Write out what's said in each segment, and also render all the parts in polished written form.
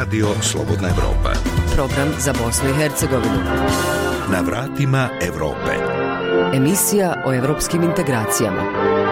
Radio Slobodna Evropa. Program za Bosnu i Hercegovinu. Na vratima Evrope. Emisija o evropskim integracijama.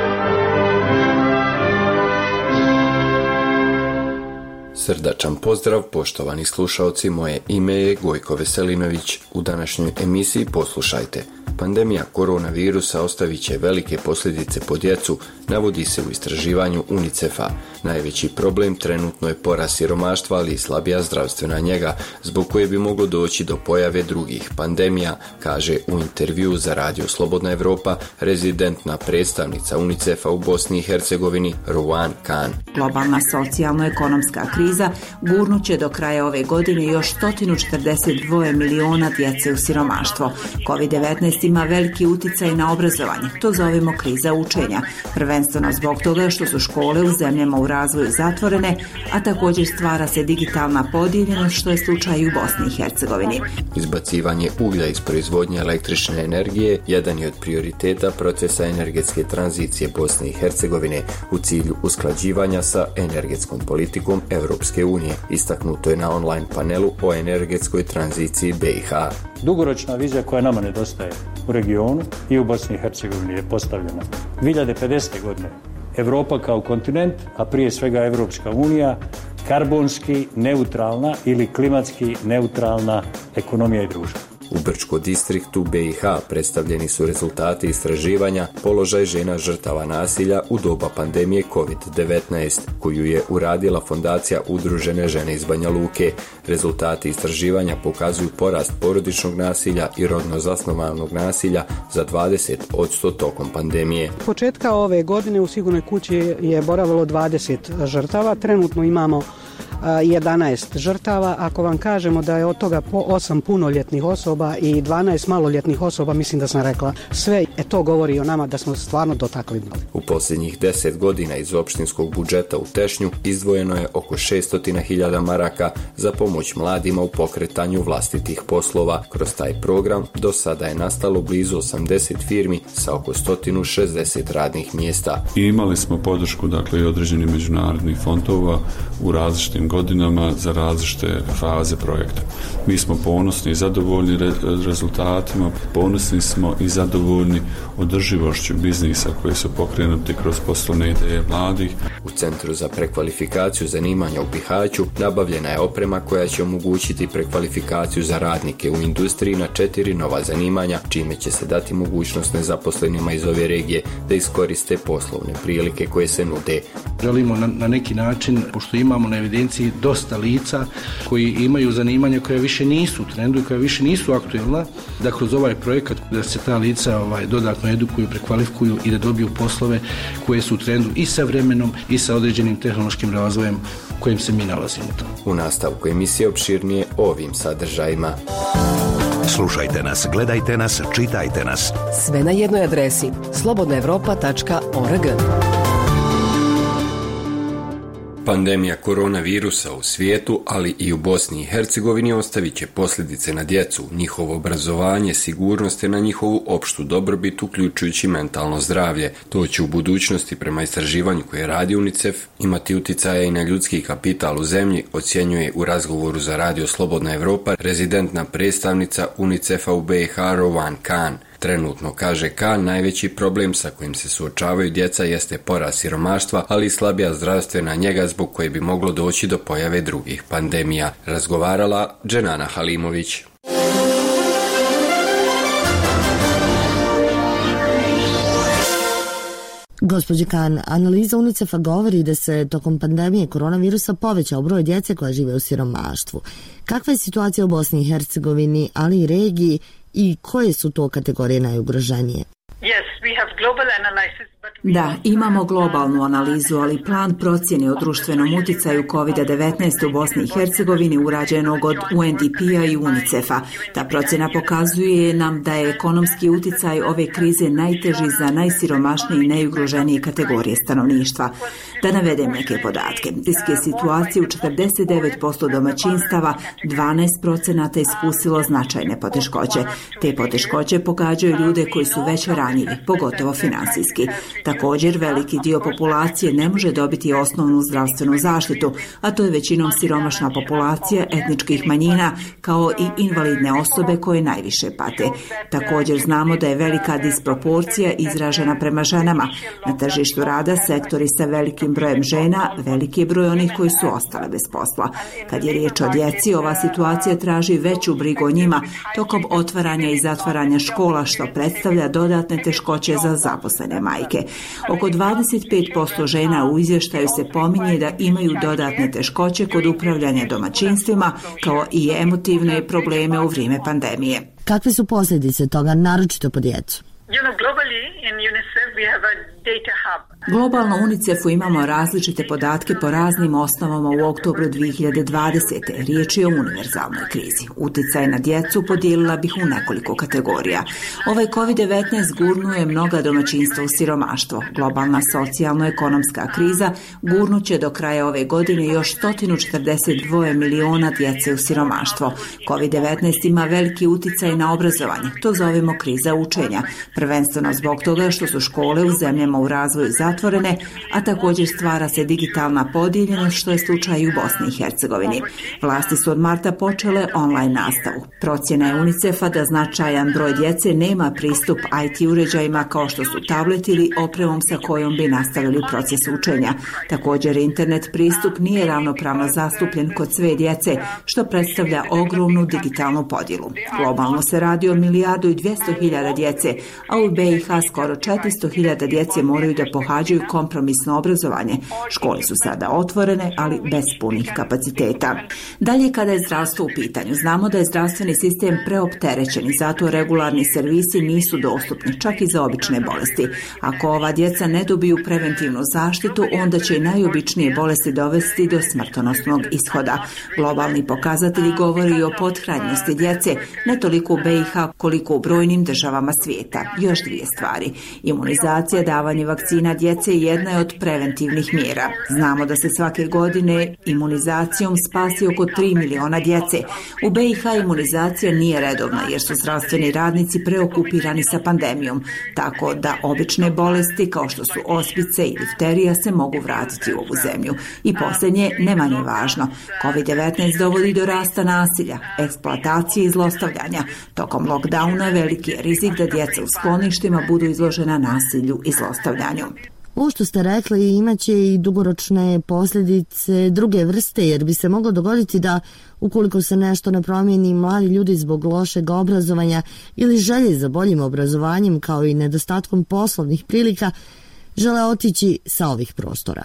Srdačan pozdrav, poštovani slušaoci, moje ime je Gojko Veselinović. U današnjoj emisiji poslušajte. Pandemija koronavirusa ostavit će velike posljedice po djecu, navodi se u istraživanju UNICEF-a. Najveći problem trenutno je porast siromaštva, ali i slabija zdravstvena njega, zbog koje bi moglo doći do pojave drugih pandemija, kaže u intervju za Radio Slobodna Evropa rezidentna predstavnica UNICEF-a u Bosni i Hercegovini Rowan Khan. Globalna socijalno-ekonomska kriza gurnut će do kraja ove godine još 142 miliona djece u siromaštvo. COVID-19 ima veliki uticaj na obrazovanje. To zovemo kriza učenja. Prvenstveno zbog toga što su škole u zemljama u razvoju zatvorene, a također stvara se digitalna podijeljenost, što je slučaj u Bosni i Hercegovini. Izbacivanje uglja iz proizvodnje električne energije jedan je od prioriteta procesa energetske tranzicije Bosne i Hercegovine u cilju usklađivanja sa energetskom politikom Europske unije. Istaknuto je na online panelu o energetskoj tranziciji BiH. Dugoročna vizija koja nama nedostaje u regionu i u Bosni i Hercegovini je postavljena 2050. godine. Europa kao kontinent, a prije svega Europska unija, karbonski neutralna ili klimatski neutralna ekonomija i društvo. U Brčko distriktu BiH predstavljeni su rezultati istraživanja položaj žena žrtava nasilja u doba pandemije COVID-19, koju je uradila fondacija Udružene žene iz Banja Luke. Rezultati istraživanja pokazuju porast porodičnog nasilja i rodno zasnovanog nasilja za 20% tokom pandemije. Početka ove godine u Sigurnoj kući je boravilo 20 žrtava. Trenutno imamo 11 žrtava. Ako vam kažemo da je od toga 8 punoljetnih osoba i 12 maloljetnih osoba, mislim da sam rekla sve, to govori o nama da smo stvarno dotakli dno. U posljednjih 10 godina iz opštinskog budžeta u Tešnju izdvojeno je oko 600.000 maraka za pomoć mladima u pokretanju vlastitih poslova. Kroz taj program do sada je nastalo blizu 80 firmi sa oko 160 radnih mjesta. I imali smo podršku, dakle, i određenih međunarodnih fondova u različitim godinama za različite faze projekta. Mi smo ponosni i zadovoljni rezultatima, ponosni smo i zadovoljni održivošću biznisa koji su pokrenuti kroz poslovne ideje mladih. U Centru za prekvalifikaciju zanimanja u Bihaću nabavljena je oprema koja će omogućiti prekvalifikaciju za radnike u industriji na 4 nova zanimanja, čime će se dati mogućnost nezaposlenima iz ove regije da iskoriste poslovne prilike koje se nude. Želimo na neki način, pošto imamo na evidenciji dosta lica koji imaju zanimanja koja više nisu u trendu i koja više nisu aktuelna, da kroz ovaj projekat da se ta lica dodatno edukuju, prekvalifikuju i da dobiju poslove koje su u trendu i sa vremenom i sa određenim tehnološkim razvojem u kojem se mi nalazimo. U nastavku emisije opširnije o ovim sadržajima. Slušajte nas, gledajte nas, čitajte nas. Sve na jednoj adresi slobodnaevropa.org. Pandemija koronavirusa u svijetu, ali i u Bosni i Hercegovini ostavit će posljedice na djecu, njihovo obrazovanje, sigurnost te na njihovu opštu dobrobit, uključujući mentalno zdravlje. To će u budućnosti, prema istraživanju koje radi UNICEF, imati utjecaja i na ljudski kapital u zemlji, ocjenjuje u razgovoru za Radio Slobodna Evropa rezidentna predstavnica UNICEF-a u BiH Rowan Khan. Trenutno, kaže Khan, najveći problem sa kojim se suočavaju djeca jeste porast siromaštva, ali i slabija zdravstvena njega zbog koje bi moglo doći do pojave drugih pandemija. Razgovarala Dženana Halimović. Gospođi Khan, analiza UNICEF-a govori da se tokom pandemije koronavirusa povećao broj djece koja žive u siromaštvu. Kakva je situacija u Bosni i Hercegovini, ali i regiji, i koje su to kategorije najugroženije? Da, imamo globalnu analizu, ali plan procjene o društvenom utjecaju COVID-19 u Bosni i Hercegovini urađenog od UNDP-a i UNICEF-a. Ta procjena pokazuje nam da je ekonomski utjecaj ove krize najteži za najsiromašnije i najugroženije kategorije stanovništva. Da navedem neke podatke. Teške situacije u 49% domaćinstava, 12% iskusilo značajne poteškoće. Te poteškoće pogađaju ljude koji su već ranjivi, pogotovo finansijski. Također, veliki dio populacije ne može dobiti osnovnu zdravstvenu zaštitu, a to je većinom siromašna populacija etničkih manjina, kao i invalidne osobe koje najviše pate. Također znamo da je velika disproporcija izražena prema ženama. Na tržištu rada sektori sa velikim brojem žena, veliki je broj onih koji su ostale bez posla. Kad je riječ o djeci, ova situacija traži veću brigu o njima tokom otvaranja i zatvaranja škola, što predstavlja dodatne teškoće za zaposlene majke. Oko 25% žena u izvještaju se pominje da imaju dodatne teškoće kod upravljanja domaćinstvima, kao i emotivne probleme u vrijeme pandemije. Kakve su posljedice toga, naročito po djecu? Globalno u UNICEF-u imamo različite podatke po raznim osnovama u oktobru 2020. Riječ je o univerzalnoj krizi. Uticaj na djecu podijelila bih u nekoliko kategorija. Ovaj COVID-19 gurnuje mnoga domaćinstva u siromaštvo. Globalna socijalno-ekonomska kriza gurnuće do kraja ove godine još 142 miliona djece u siromaštvo. COVID-19 ima veliki uticaj na obrazovanje. To zovemo kriza učenja. Prvenstveno zbog toga što su škole u zemljama u razvoju zatvorene, a također stvara se digitalna podijeljenost, što je slučaj i u Bosni i Hercegovini. Vlasti su od marta počele online nastavu. Procjena je UNICEF-a da značajan broj djece nema pristup IT uređajima kao što su tablet ili opremom sa kojom bi nastavili proces učenja. Također, internet pristup nije ravnopravno zastupljen kod sve djece, što predstavlja ogromnu digitalnu podjelu. Globalno se radi o 1.200.000 djece, a u BiH skoro 400.000 djece moraju da pohađaju kompromisno obrazovanje. Škole su sada otvorene, ali bez punih kapaciteta. Dalje, kada je zdravstvo u pitanju, znamo da je zdravstveni sistem preopterećen i zato regularni servisi nisu dostupni, čak i za obične bolesti. Ako ova djeca ne dobiju preventivnu zaštitu, onda će i najobičnije bolesti dovesti do smrtonosnog ishoda. Globalni pokazatelji govori o pothranjenosti djece, ne toliko u BiH koliko u brojnim državama svijeta. Još dvije stvari. Imunizacija, davanje vakcina djece jedna je od preventivnih mjera. Znamo da se svake godine imunizacijom spasi oko 3 miliona djece. U BiH imunizacija nije redovna jer su zdravstveni radnici preokupirani sa pandemijom, tako da obične bolesti kao što su ospice i difterija se mogu vratiti u ovu zemlju. I posljednje, ne manje važno, COVID-19 dovodi do rasta nasilja, eksploatacije i zlostavljanja. Tokom lockdowna veliki je rizik da djeca u skloništima budu izložena nasilju i zlostavljanju. Ovo što ste rekli imaće i dugoročne posljedice druge vrste, jer bi se moglo dogoditi da ukoliko se nešto ne promijeni, mladi ljudi zbog lošeg obrazovanja ili želje za boljim obrazovanjem kao i nedostatkom poslovnih prilika žele otići sa ovih prostora.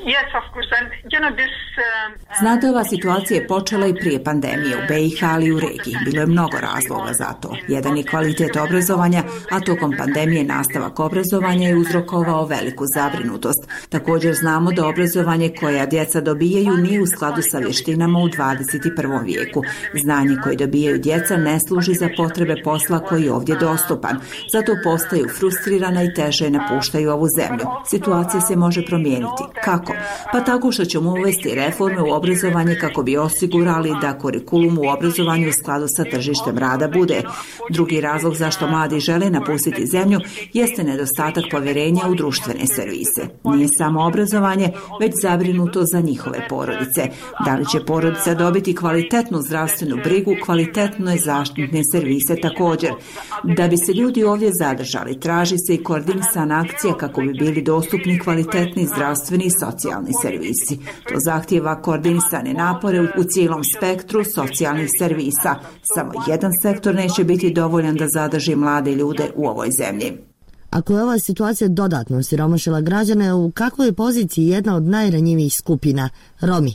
Znate, ova situacija je počela i prije pandemije u BiH, ali i u regiji. Bilo je mnogo razloga za to. Jedan je kvalitet obrazovanja, a tokom pandemije nastavak obrazovanja je uzrokovao veliku zabrinutost. Također znamo da obrazovanje koje djeca dobijaju nije u skladu sa vještinama u 21. vijeku. Znanje koje dobijaju djeca ne služi za potrebe posla koji je ovdje dostupan. Zato postaju frustrirana i teže napuštaju ovu zemlju. Situacija se može promijeniti. Kako? Pa tako što ćemo uvesti reforme u obrazovanje kako bi osigurali da kurikulum u obrazovanju u skladu sa tržištem rada bude. Drugi razlog zašto mladi žele napustiti zemlju jeste nedostatak povjerenja u društvene servise. Nije samo obrazovanje, već zabrinuto za njihove porodice. Da li će porodica dobiti kvalitetnu zdravstvenu brigu, kvalitetne zaštitne servise također. Da bi se ljudi ovdje zadržali, traži se i koordinisana akcija kako bi bili dostupni kvalitetni zdravstveni i socijalni servisi. To zahtijeva koordinisane napore u cijelom spektru socijalnih servisa. Samo jedan sektor neće biti dovoljan da zadrži mlade ljude u ovoj zemlji. Ako je ova situacija dodatno osiromašila građane, u kakvoj je poziciji jedna od najranjivijih skupina, Romi?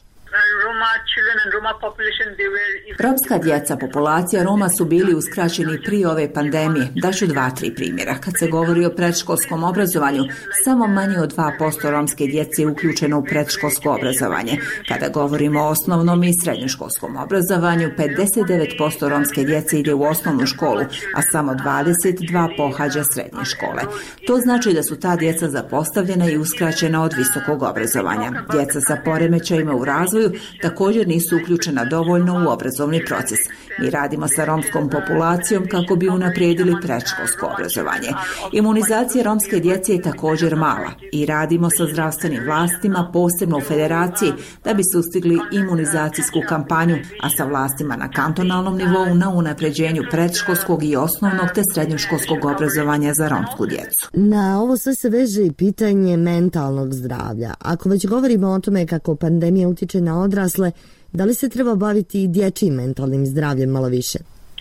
Romska djeca, populacija Roma su bili uskraćeni prije ove pandemije. Daću 2-3 primjera. Kad se govori o predškolskom obrazovanju, samo manje od 2% romske djece je uključeno u predškolsko obrazovanje. Kada govorimo o osnovnom i srednjoškolskom obrazovanju, 59% romske djece ide u osnovnu školu, a samo 22% pohađa srednje škole. To znači da su ta djeca zapostavljena i uskraćena od visokog obrazovanja. Djeca sa poremećajima u razvoju također nisu nisu uključena dovoljno u obrazovni proces. Mi radimo sa romskom populacijom kako bi unaprijedili predškolsko obrazovanje. Imunizacija romske djece je također mala i radimo sa zdravstvenim vlastima, posebno u federaciji, da bi sustigli imunizacijsku kampanju, a sa vlastima na kantonalnom nivou na unapređenju predškolskog i osnovnog te srednjoškolskog obrazovanja za romsku djecu. Na ovo sve se veže i pitanje mentalnog zdravlja. Ako već govorimo o tome kako pandemija utiče na odrasle, da li se treba baviti i dječjim mentalnim zdravljem malo više?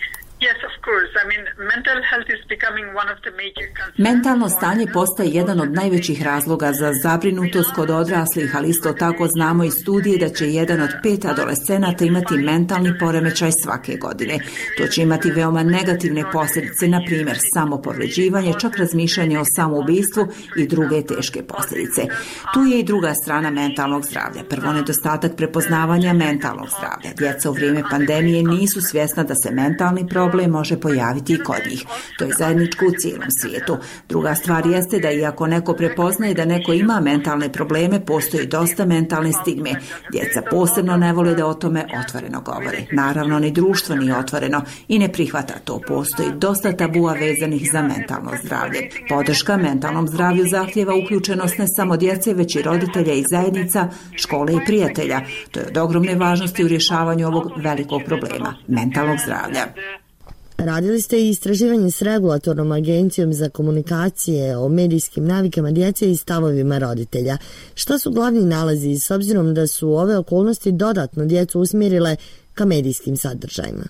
Mentalno stanje postaje jedan od najvećih razloga za zabrinutost kod odraslih, ali isto tako znamo iz studije da će 1 od 5 adolescenata imati mentalni poremećaj svake godine. To će imati veoma negativne posljedice, na primjer samopovređivanje, čak razmišljanje o samoubistvu i druge teške posljedice. Tu je i druga strana mentalnog zdravlja. Prvo, nedostatak prepoznavanja mentalnog zdravlja. Djeca u vrijeme pandemije nisu svjesna da se mentalni problem može pojaviti i kod njih. To je zajedničko u cijelom svijetu. Druga stvar jeste da iako neko prepoznaje da neko ima mentalne probleme, postoji dosta mentalne stigme. Djeca posebno ne vole da o tome otvoreno govore. Naravno, ni društvo nije otvoreno i ne prihvata to. Postoji dosta tabua vezanih za mentalno zdravlje. Podrška mentalnom zdravlju zahtijeva uključenost ne samo djece, već i roditelja i zajednica, škole i prijatelja. To je od ogromne važnosti u rješavanju ovog velikog problema, mentalnog zdravlja. Radili ste i istraživanje s regulatornom agencijom za komunikacije o medijskim navikama djece i stavovima roditelja. Šta su glavni nalazi s obzirom da su ove okolnosti dodatno djecu usmjerile ka medijskim sadržajima?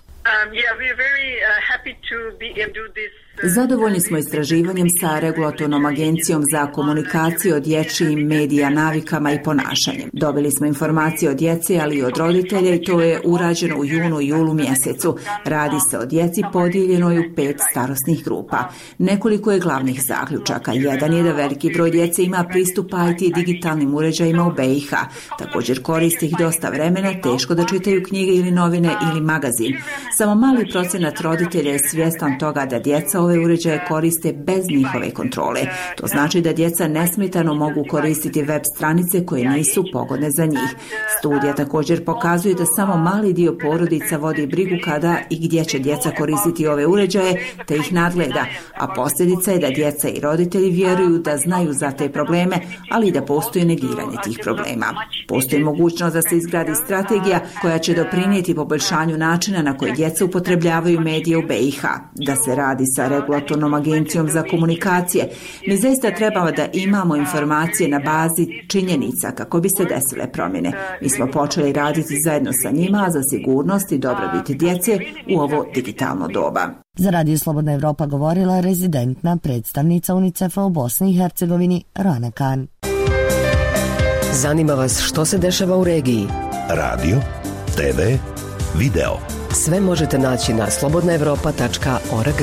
Zadovoljni smo istraživanjem sa regulatornom agencijom za komunikaciju o dječjim medija navikama i ponašanjem. Dobili smo informacije od djece, ali i od roditelja, i to je urađeno u junu i julu mjesecu. Radi se o djeci podijeljenoj u 5 starosnih grupa. Nekoliko je glavnih zaključaka. Jedan je da veliki broj djece ima pristup IT digitalnim uređajima u BiH. Također koristi ih dosta vremena, teško da čitaju knjige ili novine ili magazin. Samo mali procenat roditelja je svjestan toga da djeca ove uređaje koriste bez njihove kontrole. To znači da djeca nesmetano mogu koristiti web stranice koje nisu pogodne za njih. Studija također pokazuje da samo mali dio porodica vodi brigu kada i gdje će djeca koristiti ove uređaje, te ih nadgleda, a posljedica je da djeca i roditelji vjeruju da znaju za te probleme, ali i da postoji negiranje tih problema. Postoji mogućnost da se izgradi strategija koja će doprinijeti poboljšanju načina na koji djeca upotrebljavaju medije u BiH. Da se radi sa regulatornom agencijom za komunikacije. Mi zaista trebamo da imamo informacije na bazi činjenica kako bi se desile promjene. Mi smo počeli raditi zajedno sa njima za sigurnost i dobrobit djece u ovo digitalno doba. Za Radio Slobodna Evropa govorila rezidentna predstavnica UNICEF-a u Bosni i Hercegovini Rana Khan. Zanima vas što se dešava u regiji? Radio, TV, video. Sve možete naći na slobodnaevropa.org.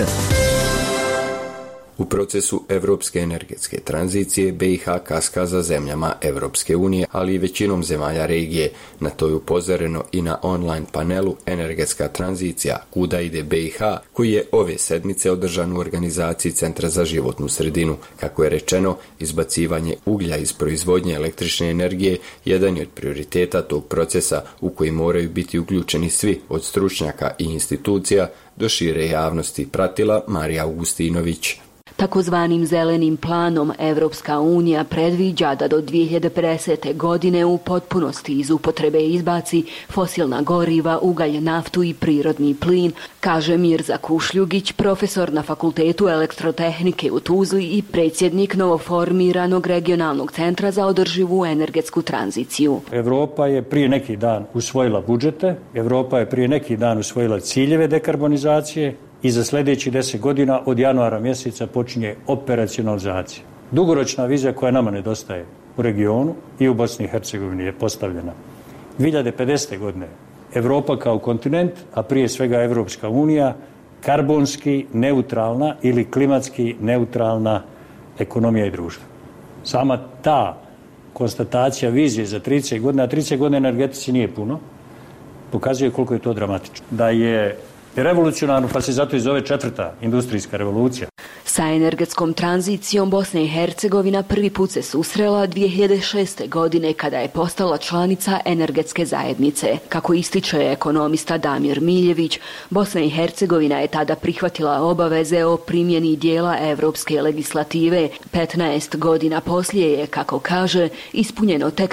U procesu evropske energetske tranzicije BiH kaska za zemljama Evropske unije, ali i većinom zemalja regije. Na to je upozoreno i na online panelu Energetska tranzicija kuda ide BiH, koji je ove sedmice održan u organizaciji Centra za životnu sredinu. Kako je rečeno, izbacivanje uglja iz proizvodnje električne energije jedan je od prioriteta tog procesa u koji moraju biti uključeni svi, od stručnjaka i institucija do šire javnosti, pratila Marija Augustinović. Takozvanim zelenim planom Evropska unija predviđa da do 2050. godine u potpunosti iz upotrebe izbaci fosilna goriva, ugalj, naftu i prirodni plin, kaže Mirza Kušljugić, profesor na Fakultetu elektrotehnike u Tuzli i predsjednik novoformiranog regionalnog centra za održivu energetsku tranziciju. Evropa je prije neki dan usvojila budžete, Evropa je prije neki dan usvojila ciljeve dekarbonizacije, i za sljedećih 10 godina od januara mjeseca počinje operacionalizacija. Dugoročna vizija koja nama nedostaje u regionu i u Bosni i Hercegovini je postavljena. 2050. godine Evropa kao kontinent, a prije svega Evropska unija, karbonski neutralna ili klimatski neutralna ekonomija i društvo. Sama ta konstatacija vizije za 30 godina, a 30 godina energetici nije puno, pokazuje koliko je to dramatično. Da je revolucionarno, pa se zato i zove 4. industrijska revolucija. Sa energetskom tranzicijom Bosna i Hercegovina prvi put se susrela 2006. godine kada je postala članica energetske zajednice. Kako ističe ekonomista Damir Miljević, Bosna i Hercegovina je tada prihvatila obaveze o primjeni dijela evropske legislative. 15 godina poslije je, kako kaže, ispunjeno tek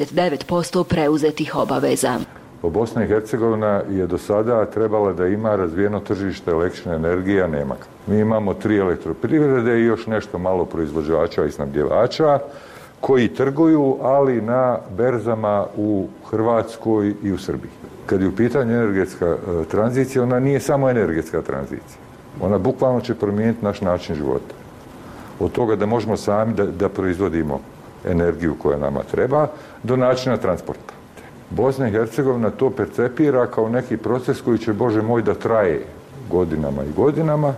39% preuzetih obaveza. Bosna i Hercegovina je do sada trebala da ima razvijeno tržište električne energije, a nema ga. Mi imamo 3 elektroprivrede i još nešto malo proizvođača i snabdjevača koji trguju, ali na berzama u Hrvatskoj i u Srbiji. Kad je u pitanju energetska tranzicija, ona nije samo energetska tranzicija. Ona bukvalno će promijeniti naš način života. Od toga da možemo sami da proizvodimo energiju koja nama treba, do načina transporta. Bosna i Hercegovina to percepira kao neki proces koji će, Bože moj, da traje godinama i godinama.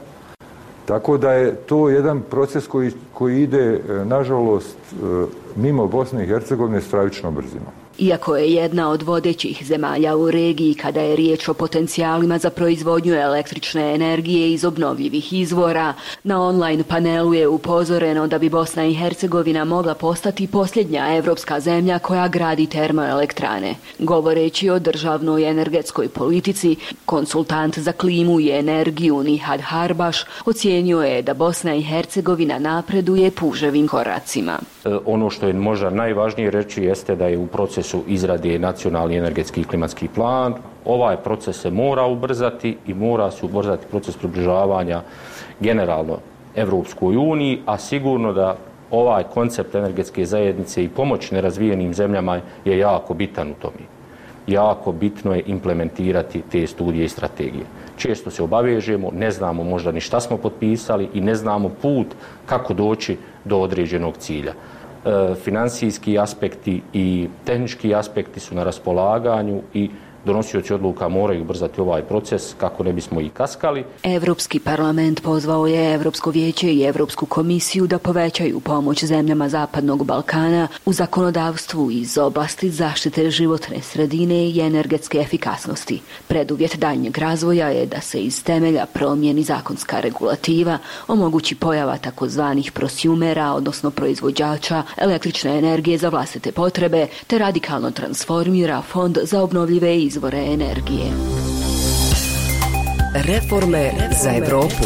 Tako da je to jedan proces koji ide, nažalost, mimo Bosne i Hercegovine stravičnom brzinom. Iako je jedna od vodećih zemalja u regiji kada je riječ o potencijalima za proizvodnju električne energije iz obnovljivih izvora, na online panelu je upozoreno da bi Bosna i Hercegovina mogla postati posljednja evropska zemlja koja gradi termoelektrane. Govoreći o državnoj energetskoj politici, konsultant za klimu i energiju Nihad Harbaš ocijenio je da Bosna i Hercegovina napreduje puževim koracima. Ono što je možda najvažnije reći jeste da je u procesu izrade nacionalni energetski i klimatski plan. Ovaj proces se mora ubrzati i mora se ubrzati proces približavanja generalno Evropskoj uniji, a sigurno da ovaj koncept energetske zajednice i pomoć nerazvijenim zemljama je jako bitan u tome. Jako bitno je implementirati te studije i strategije. Često se obavežemo, ne znamo možda ni šta smo potpisali i ne znamo put kako doći do određenog cilja. Financijski aspekti i tehnički aspekti su na raspolaganju i donosioci odluka moraju ubrzati ovaj proces kako ne bismo i kaskali. Evropski parlament pozvao je Evropsko vijeće i Evropsku komisiju da povećaju pomoć zemljama Zapadnog Balkana u zakonodavstvu iz oblasti zaštite životne sredine i energetske efikasnosti. Preduvjet daljnjeg razvoja je da se iz temelja promijeni zakonska regulativa, omogući pojava takozvanih prosumera, odnosno proizvođača električne energije za vlastite potrebe, te radikalno transformira Fond za obnovljive izvore energije. Reforme za Evropu.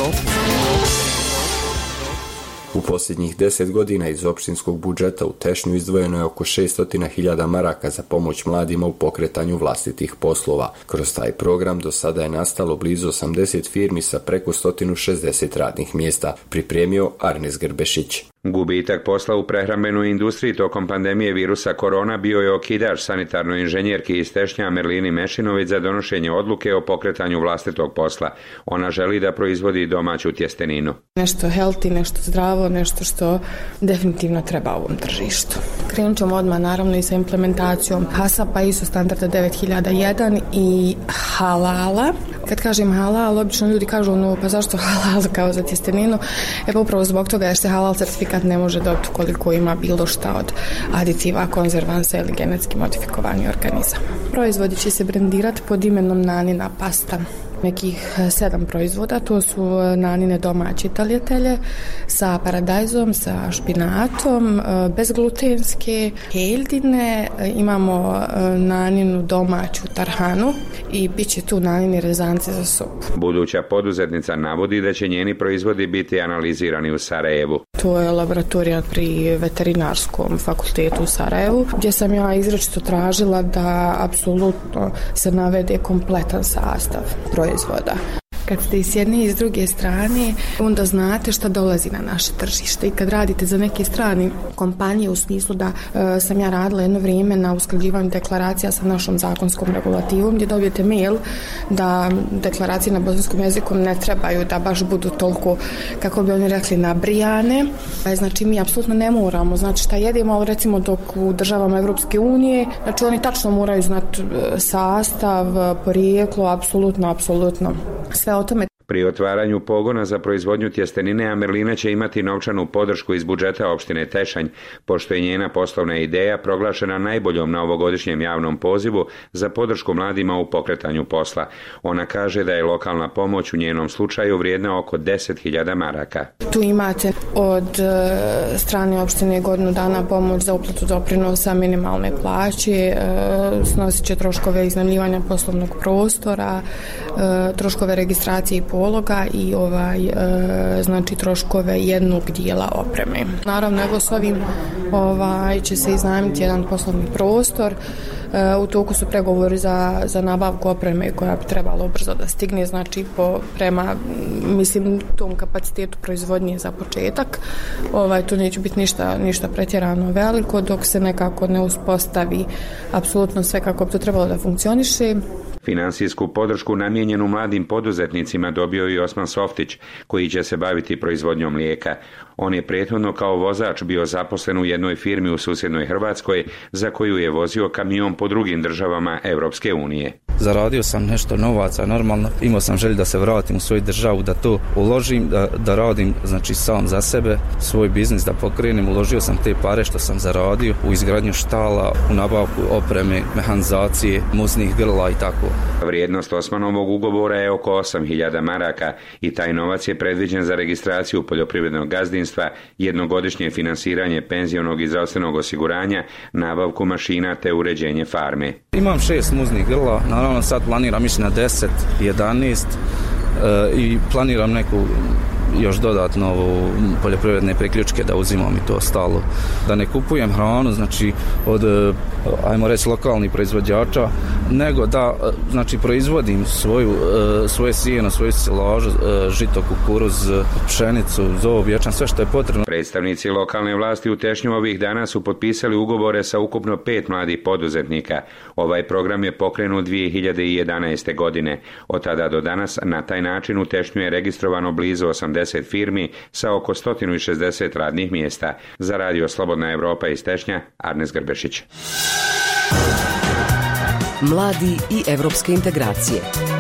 U posljednjih 10 godina iz opštinskog budžeta u Tešnju izdvojeno je oko 600.000 maraka za pomoć mladima u pokretanju vlastitih poslova. Kroz taj program do sada je nastalo blizu 80 firmi sa preko 160 radnih mjesta, pripremio Arnes Grbešić. Gubitak posla u prehrambenoj industriji tokom pandemije virusa korona bio je okidač sanitarnoj inženjerki iz Tešnja Merlini Mešinović za donošenje odluke o pokretanju vlastitog posla. Ona želi da proizvodi domaću tjesteninu. Nešto healthy, nešto zdravo, nešto što definitivno treba ovom tržištu. Krenut ćemo odmah naravno i sa implementacijom HACCP-a, ISO standarda 9001 i halala. Kad kažem halal, obično ljudi kažu pa zašto halal kao za tjesteninu? Pa upravo zbog toga jer se halal certifikat ne može dobiti koliko ima bilo šta od aditiva, konzervansa ili genetski modifikovani organizam. Proizvodi će se brendirati pod imenom Nanina pasta. Nekih 7 proizvoda, to su nanine domaće tagliatelle sa paradajzom, sa špinatom, bezglutenske, heldine, imamo naninu domaću tarhanu i bit će tu nanini rezanci za supu. Buduća poduzetnica navodi da će njeni proizvodi biti analizirani u Sarajevu. To je laboratorija pri veterinarskom fakultetu u Sarajevu, gdje sam ja izričito tražila da apsolutno se navede kompletan sastav proizvoda. Kad ste i s jedne i s druge strane, onda znate šta dolazi na naše tržište. I kad radite za neke strane kompanije, u smislu da sam ja radila jedno vrijeme na usklađivanju deklaracija sa našom zakonskom regulativom, gdje dobijete mail da deklaracije na bosanskom jeziku ne trebaju da baš budu toliko, kako bi oni rekli, nabrijane. Znači mi apsolutno ne moramo znati šta jedemo, ali recimo dok u državama Evropske unije, znači oni tačno moraju znati sastav, porijeklo, apsolutno sve o tome. Pri otvaranju pogona za proizvodnju tjestenine Amerlina će imati novčanu podršku iz budžeta opštine Tešanj, pošto je njena poslovna ideja proglašena najboljom na ovogodišnjem javnom pozivu za podršku mladima u pokretanju posla. Ona kaže da je lokalna pomoć u njenom slučaju vrijedna oko 10.000 maraka. Tu imate od strane opštine godinu dana pomoć za uplatu doprinosa, minimalne plaće, snosit će troškove iznajmljivanja poslovnog prostora, troškove registracije i pologa i znači troškove jednog dijela opreme. Naravno, evo s ovim će se iznajmiti jedan poslovni prostor. U toku su pregovori za nabavku opreme koja bi trebalo brzo da stigne, znači prema tom kapacitetu proizvodnje za početak. Tu neće biti ništa pretjerano veliko dok se nekako ne uspostavi apsolutno sve kako bi to trebalo da funkcioniše. Finansijsku podršku namijenjenu mladim poduzetnicima dobio i Osman Softić, koji će se baviti proizvodnjom mlijeka. On je prethodno kao vozač bio zaposlen u jednoj firmi u susjednoj Hrvatskoj, za koju je vozio kamion po drugim državama Europske unije. Zaradio sam nešto novaca, normalno. Imao sam želju da se vratim u svoju državu, da to uložim, da radim znači sam za sebe, svoj biznis da pokrenem. Uložio sam te pare što sam zaradio u izgradnju štala, u nabavku opreme, mehanizacije, muznih grla i tako. Vrijednost Osmanovog ugovora je oko 8.000 maraka i taj novac je predviđen za registraciju poljoprivrednog gazdinstva, jednogodišnje finansiranje penzionog i zdravstvenog osiguranja, nabavku mašina te uređenje farme. Imam 6 muznih grla, naravno sad planiram ići na 10, 11 i planiram neku još dodatno poljoprivredne priključke da uzimam i to ostalo. Da ne kupujem hranu, znači od, ajmo reći, lokalnih proizvođača, nego da, znači, proizvodim svoje sjeno, svoju silažu, žito, kukuruz, pšenicu, zob, ječam, sve što je potrebno. Predstavnici lokalne vlasti u Tešnju ovih dana su potpisali ugovore sa ukupno 5 mladih poduzetnika. Ovaj program je pokrenut 2011. godine. Od tada do danas na taj način u Tešnju je registrovano blizu 80 firmi sa oko 160 radnih mjesta. Za radio Slobodna Evropa iz Tešnja, Arnes Grbešić. Mladi i evropske integracije.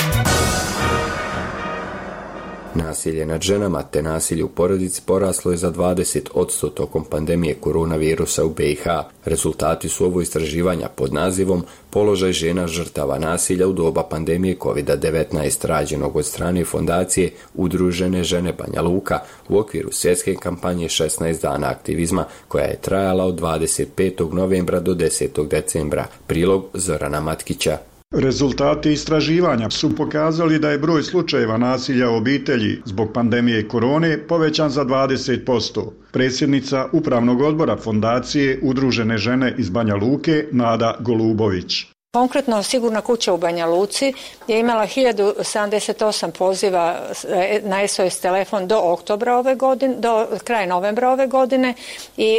Nasilje nad ženama te nasilje u porodici poraslo je za 20% tokom pandemije koronavirusa u BiH. Rezultati su ovo istraživanja pod nazivom Položaj žena žrtava nasilja u doba pandemije COVID-19 rađenog od strane fondacije Udružene žene Banja Luka u okviru svjetske kampanje 16 dana aktivizma koja je trajala od 25. novembra do 10. decembra. Prilog Zorana Matkića. Rezultati istraživanja su pokazali da je broj slučajeva nasilja u obitelji zbog pandemije korone povećan za 20%. Predsjednica Upravnog odbora fondacije Udružene žene iz Banja Luke, Nada Golubović. Konkretno, Sigurna kuća u Banja Luci je imala 1078 poziva na SOS telefon do oktobra ove godine, do kraja novembra ove godine i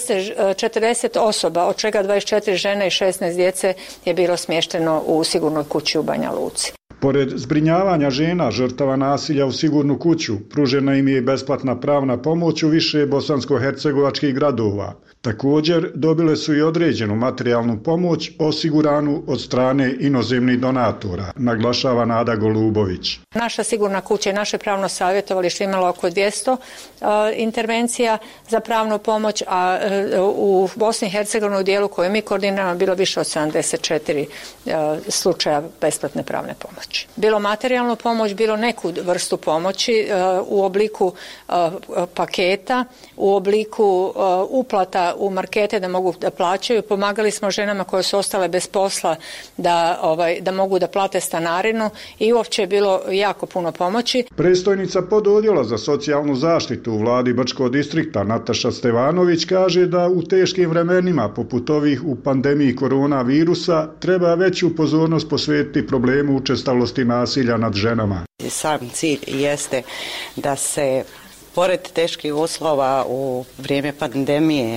40 osoba, od čega 24 žene i 16 djece je bilo smješteno u Sigurnoj kući u Banja Luci. Pored zbrinjavanja žena žrtava nasilja u Sigurnu kuću, pružena im je i besplatna pravna pomoć u više bosansko-hercegovačkih gradova. Također dobile su i određenu materijalnu pomoć osiguranu od strane inozemnih donatora, naglašava Nada Golubović. Naša Sigurna kuća i naše pravno savjetovalište imalo oko 200 intervencija za pravnu pomoć, a u Bosni i Hercegovini u dijelu koju mi koordiniramo bilo više od 74 slučaja besplatne pravne pomoći. Bilo materijalnu pomoć, bilo neku vrstu pomoći u obliku paketa, u obliku uplata u markete da mogu da plaćaju. Pomagali smo ženama koje su ostale bez posla da mogu da plate stanarinu i uopće je bilo jako puno pomoći. Predstojnica pododjela za socijalnu zaštitu u vladi Brčkog distrikta Nataša Stevanović kaže da u teškim vremenima poput ovih u pandemiji koronavirusa treba veću pozornost posvetiti problemu učestalosti nasilja nad ženama. Sam cilj jeste da se pored teških uslova u vrijeme pandemije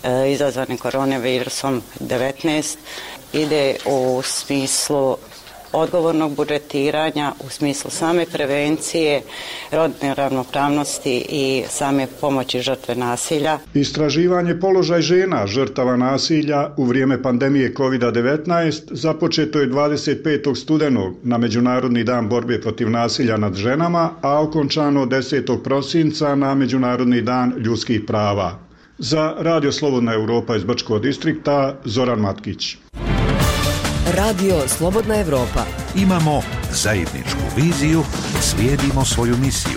izazvane koronavirusom 19 ide u smislu odgovornog budžetiranja u smislu same prevencije, rodne ravnopravnosti i same pomoći žrtve nasilja. Istraživanje položaj žena žrtava nasilja u vrijeme pandemije COVID-19 započeto je 25. studenog na Međunarodni dan borbe protiv nasilja nad ženama, a okončano 10. prosinca na Međunarodni dan ljudskih prava. Za Radio Slobodna Europa iz Brčkog distrikta, Zoran Matkić. Radio Slobodna Europa. Imamo zajedničku viziju, slijedimo svoju misiju.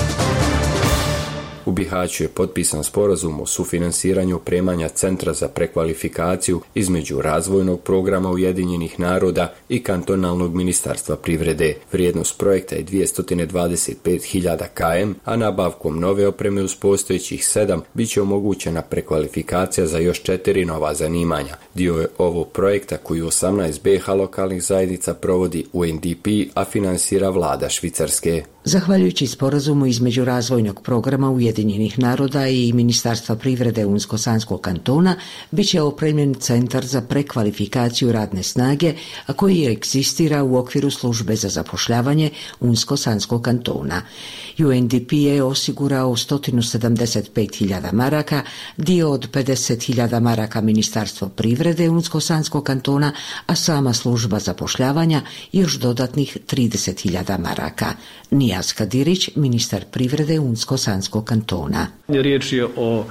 U Bihaću je potpisan sporazum o sufinansiranju opremanja Centra za prekvalifikaciju između razvojnog programa Ujedinjenih naroda i kantonalnog ministarstva privrede. Vrijednost projekta je 225.000 km, a nabavkom nove opreme uz postojećih 7 bit će omogućena prekvalifikacija za još 4 nova zanimanja. Dio je ovog projekta koji 18 BH lokalnih zajednica provodi UNDP, a finansira vlada Švicarske. Zahvaljujući sporazumu između razvojnog programa Ujedinjenih naroda i Ministarstva privrede Unsko-Sanskog kantona bit će opremljen centar za prekvalifikaciju radne snage, a koji egzistira u okviru službe za zapošljavanje Unsko-Sanskog kantona. UNDP je osigurao 175.000 maraka, dio od 50.000 maraka Ministarstvo privrede Unsko-Sanskog kantona, a sama služba zapošljavanja još dodatnih 30.000 maraka. Nijaz Kadirić, ministar privrede Unsko-Sanskog kantona. Riječ je o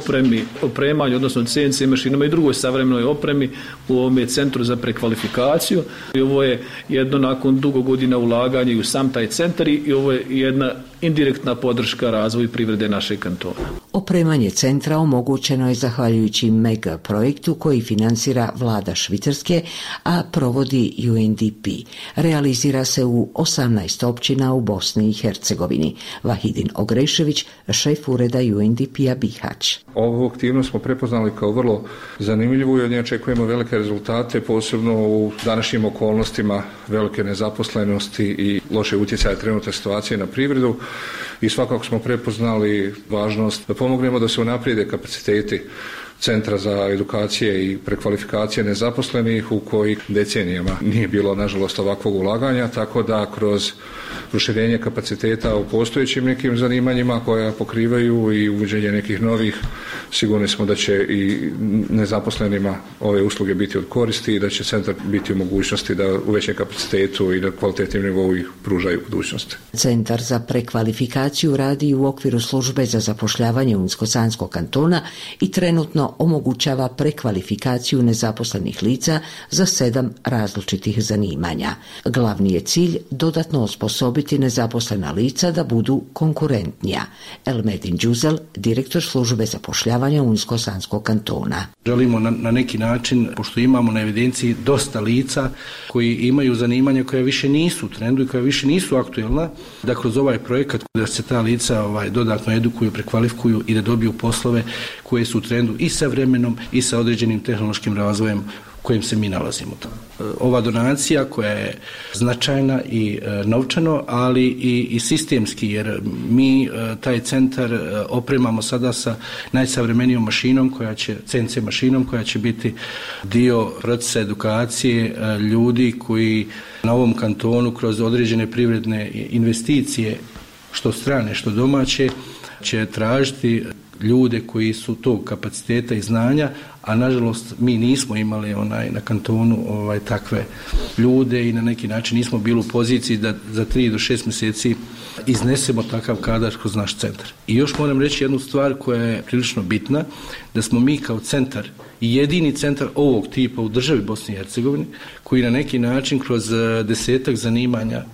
opremanju, odnosno CNC mašinama i drugoj savremenoj opremi u ovome centru za prekvalifikaciju. I ovo je jedno nakon dugo godina ulaganja i u sam taj centar i ovo je jedna indirektna podrška razvoju privrede našeg kantona. Opremanje centra omogućeno je zahvaljujući MEG projektu koji finansira vlada Švicarske, a provodi UNDP. Realizira se u 18 općina u Bosni i Hercegovini. Vahidin Ogrešević, šef ureda UNDP-a Bihać. Ovu aktivnost smo prepoznali kao vrlo zanimljivu i od nje očekujemo velike rezultate, posebno u današnjim okolnostima velike nezaposlenosti i loše utjecaja trenutne situacije na privredu. I svakako smo prepoznali važnost da pomognemo da se unaprijede kapaciteti Centra za edukacije i prekvalifikacije nezaposlenih u kojih decenijama nije bilo, nažalost, ovakvog ulaganja, tako da kroz proširenje kapaciteta u postojećim nekim zanimanjima koja pokrivaju i uvođenje nekih novih, sigurni smo da će i nezaposlenima ove usluge biti od koristi i da će centar biti u mogućnosti da u većem kapacitetu i na kvalitetnim nivou ih pružaju u budućnosti. Centar za prekvalifikaciju radi u okviru službe za zapošljavanje Unsko-Sanskog kantona i trenutno omogućava prekvalifikaciju nezaposlenih lica za 7 različitih zanimanja. Glavni je cilj dodatno osposobiti nezaposlena lica da budu konkurentnija. Elmedin Đuzel, direktor službe zapošljavanja Unsko-Sanskog kantona. Želimo na neki način, pošto imamo na evidenciji dosta lica koji imaju zanimanja koja više nisu u trendu i koja više nisu aktuelna, da kroz ovaj projekat da se ta lica dodatno edukuju, prekvalifikuju i da dobiju poslove koje su u trendu i sa vremenom i sa određenim tehnološkim razvojem u kojem se mi nalazimo. Ova donacija koja je značajna i novčano, ali i sistemski, jer mi taj centar opremamo sada sa najsavremenijom mašinom, CNC mašinom, koja će biti dio procesa edukacije ljudi koji na ovom kantonu kroz određene privredne investicije, što strane, što domaće, će tražiti ljude koji su tog kapaciteta i znanja, a nažalost mi nismo imali na kantonu takve ljude i na neki način nismo bili u poziciji da za 3 do 6 mjeseci iznesemo takav kadar kroz naš centar. I još moram reći jednu stvar koja je prilično bitna, da smo mi kao centar jedini centar ovog tipa u državi Bosni i Hercegovini koji na neki način kroz 10-ak zanimanja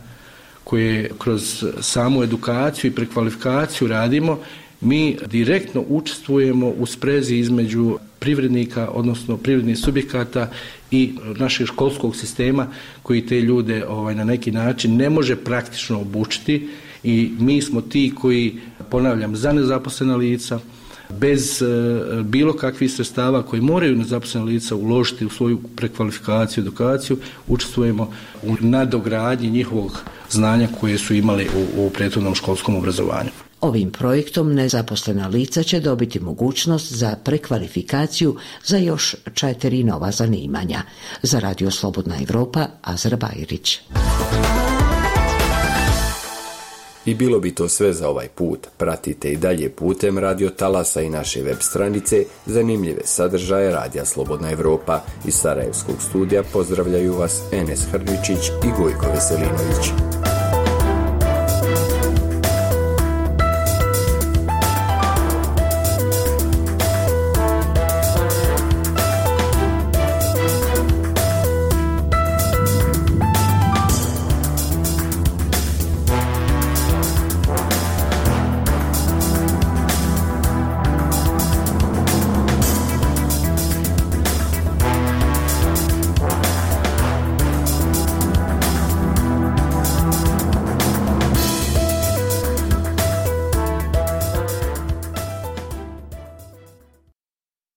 koje kroz samu edukaciju i prekvalifikaciju radimo, mi direktno učestvujemo u sprezi između privrednika, odnosno privrednih subjekata i našeg školskog sistema koji te ljude na neki način ne može praktično obučiti i mi smo ti koji, ponavljam, za nezaposlena lica, bez bilo kakvih sredstava koji moraju nezaposlena lica uložiti u svoju prekvalifikaciju, edukaciju, učestvujemo u nadogradnji njihovog znanja koje su imali u prethodnom školskom obrazovanju. Ovim projektom nezaposlena lica će dobiti mogućnost za prekvalifikaciju za još 4 nova zanimanja. Za Radio Slobodna Evropa, Azra Bajrić. I bilo bi to sve za ovaj put. Pratite i dalje putem Radio Talasa i naše web stranice zanimljive sadržaje Radija Slobodna Evropa. Iz Sarajevskog studija pozdravljaju vas Enes Hrničić i Gojko Veselinović.